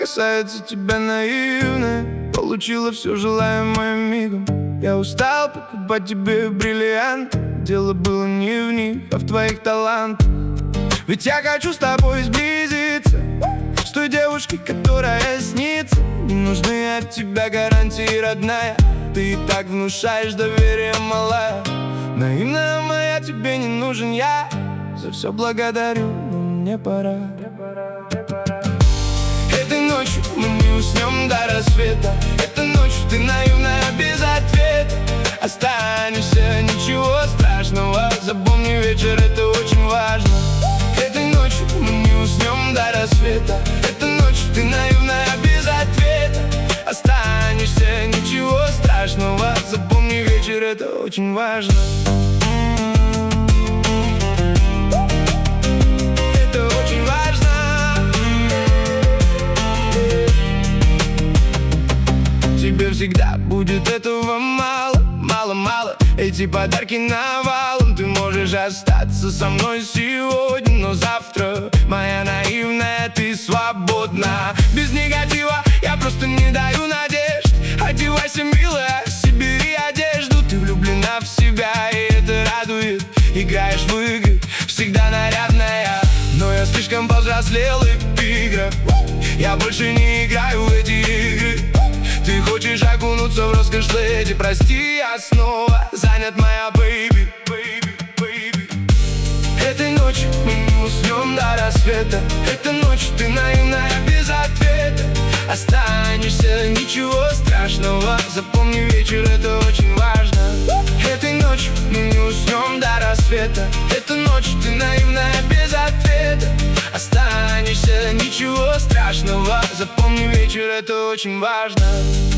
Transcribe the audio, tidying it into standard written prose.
касается тебя наивно. Получила все желаемое мигом. Я устал покупать тебе бриллианты. Дело было не в них, а в твоих талантах. Ведь я хочу с тобой сблизиться, с той девушкой, которая снится. Не нужны от тебя гарантии, родная. Ты и так внушаешь доверие, малая. Наивная моя, тебе не нужен я. За все благодарю, но мне пора. Этой ночью мы не уснем до рассвета. Этой ночью ты наивная, без ответа. Останешься, ничего страшного. Запомни, вечер, это очень важно. Этой ночью мы не уснем до рассвета. Этой ночью ты наивная, без ответа. Останешься, ничего страшного. Запомни, вечер, это очень важно. Это очень важно. Тебе всегда будет этого мало. Мало-мало, эти подарки навалом. Ты можешь остаться со мной сегодня, но завтра, моя наивная, ты свободна. Без негатива я просто не даю надежд. Одевайся, милая, собери одежду. Ты влюблена в себя, и это радует. Играешь в игры, всегда нарядная. Но я слишком повзрослел и в играх. Я больше не играю в эти игры. Ты хочешь окунуться в роскошь леди. Прости, я снова занят, моя бэйби. Этой ночью мы не уснем до рассвета. Этой ночью ты наивная, без ответа. Останешься, ничего страшного. Запомни, вечер, это очень важно. Этой ночью мы не уснем до рассвета. Этой ночью ты наивная, без ответа. Останешься, ничего страшного. Запомни, вечер, это очень важно.